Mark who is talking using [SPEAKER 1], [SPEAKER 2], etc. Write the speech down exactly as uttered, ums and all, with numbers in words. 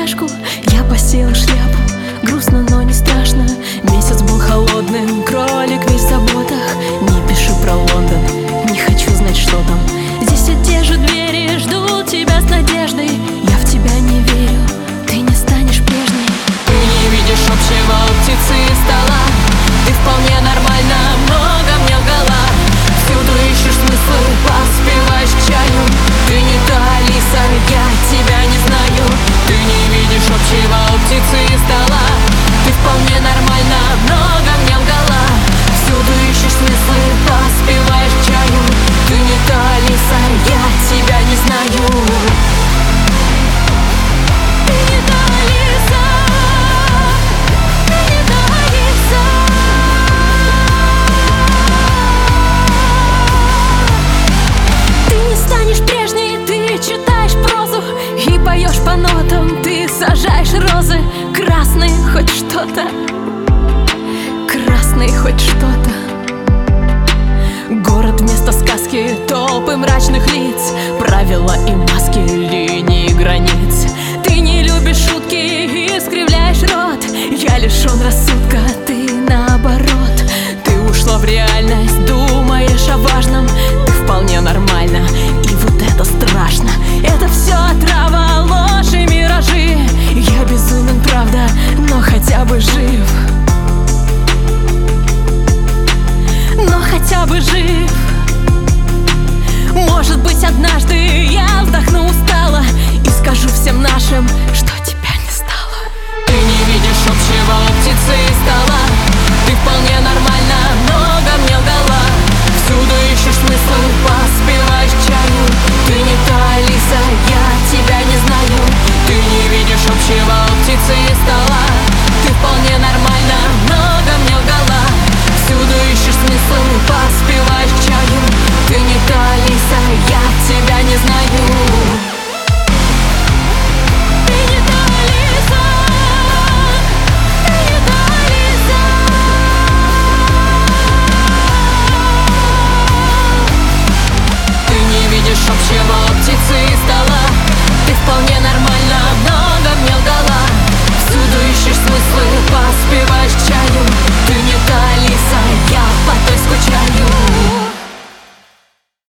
[SPEAKER 1] фуражку, я посеял шляпу. Грустно, но не страшно. Месяц был холодным, кролик весь в заботах. Не пиши про Лондон, не хочу знать, что там. Здесь все те же двери ждут тебя с надеждой. Я в тебя не верю, ты не станешь прежней.
[SPEAKER 2] Ты не видишь общего у птицы и стола. Ты вполне нормально, много мне лгала. Всюду ищешь смыслы, поспеваешь к чаю. Ты не та Алиса, я тебя не знаю. Ты не видишь общего у птицы и стола. Ты вполне нормально, много мне лгала. Всюду ищешь смыслы, поспеваешь к чаю. Ты не та Алиса, я тебя не знаю. Ты не та Алиса, ты не та Алиса.
[SPEAKER 1] Ты не станешь прежней, ты читаешь прозу и поешь по нотам, ты сажаешь розы. Красный хоть что-то, красный хоть что-то. Город вместо сказки, толпы мрачных лиц, правила и маски, линии границ. Ты не любишь шутки и искривляешь рот. Я лишен рассудка, ты наоборот. Ты ушла в реальность, думаешь о важном. Ты вполне нормально, и вот это страшно. Это все отрава, ложь и миражи. Я безумен, правда, но хотя бы жив. Но хотя бы жив. Может быть, однажды я вздохну устало и скажу всем нашим, что тебя не стало.
[SPEAKER 2] Ты не видишь общего у птицы и стола. Ты вполне нормально, много мне лгала. Всюду ищешь смыслы, поспеваешь к чаю. Ты не та Алиса, я тебя не знаю. Ты не видишь общего у птицы и стола. Ты вполне нормально, много мне лгала. Всюду ищешь смыслы, поспеваешь к чаю. Ты не та Алиса, я тебя не знаю. Ты не та Алиса, ты не та Алиса. Ты не видишь общего у птицы и